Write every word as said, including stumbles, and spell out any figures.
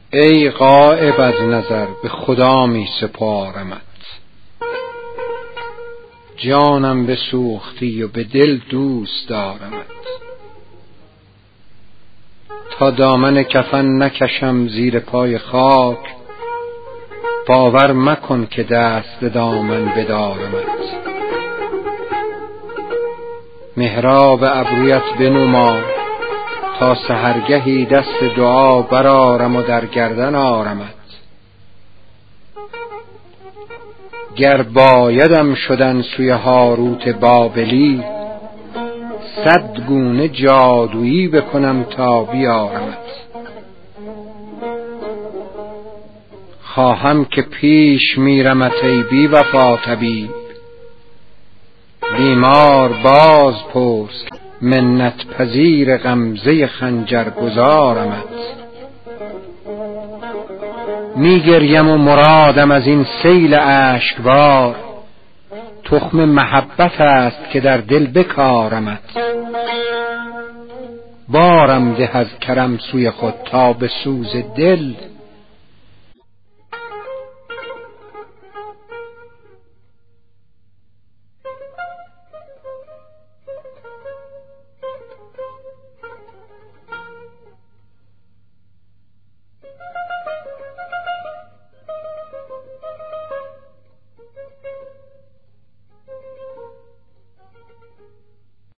ای غایب از نظر به خدا می سپارمت، جانم بسوختی و به دل دوست دارمت. تا دامن کفن نکشم زیر پای خاک، باور مکن که دست به دامن بدارمت. محراب ابرویت بنما تا سحرگهی دست دعا برآرم و در گردن آرمت. گر بایدم شدن سوی هاروت بابلی، صد گونه جادویی بکنم تا بیارمت. خواهم که پیش میرمت ای بی وفا طبیب، بیمار باز پرس منت پذیر غمزه خنجر گذارمت. می گریم و مرادم از این سیل اشکبار، تخم محبت است که در دل بکارمت. بارم ده از کرم سوی خود تا به سوز دل،